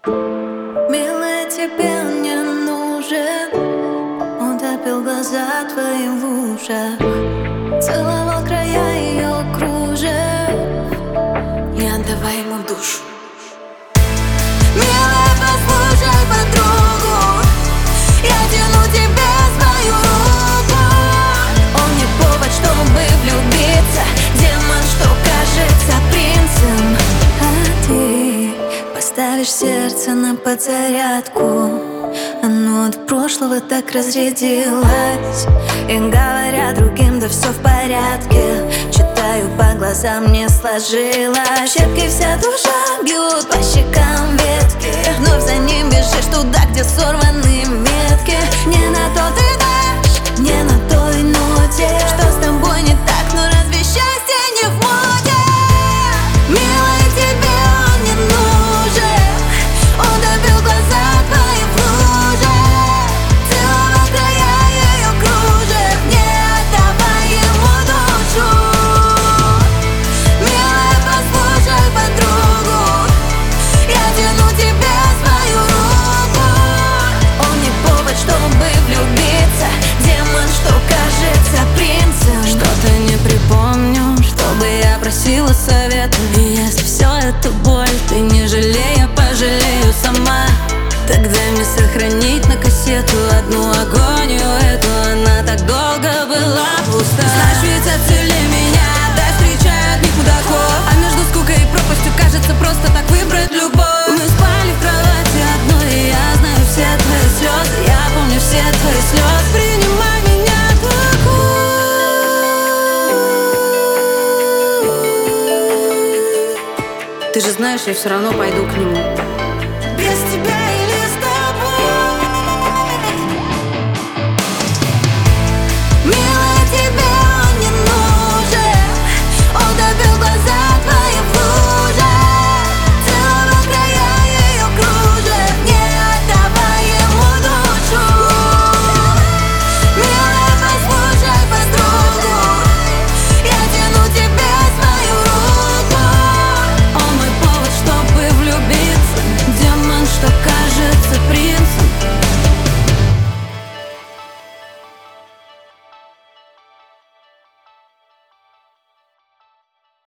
Милая, тебе он не нужен. Он топил глаза твои в ушах, целовал края ее кружев. Не отдавай ему душу. Милая, послушай подругу, я тяну тебе свою руку. Он не повод, чтобы влюбиться, демон, что кажется принцем. А ты поставишь сердце на подзарядку. Оно от прошлого так разрядилось, и говоря другим, да все в порядке. Читаю по глазам, не сложилось. Щепки вся душа бьют по щекам ветки. Вновь за ним бежишь туда, где сорваны метки. Не на то ты дашь, не на той ноте. Что с тобой не так, но разве счастье не в моде? Милая, тебе он не нужен. Он добил глаза твои в луже, целовал края ее кружев. Не отдавай ему душу. Милая, послушай подругу, я тяну тебе свою руку. Он не повод, чтобы влюбиться, демон, что кажется принцем. Что-то не припомню, чтобы я просила совета. И если все это боль, ты не жалей, я пожалею сама. Тогда мне сохранить на кассету одну агонию эту. Она так долго была пуста. Знаешь, ведь отцели меня, да, встречают них мудаков. А между скукой и пропастью кажется просто так выбрать любовь. Мы спали в кровати одной, и я знаю все твои слезы. Я помню все твои слезы. Принимай меня такой. Ты же знаешь, я все равно пойду к нему.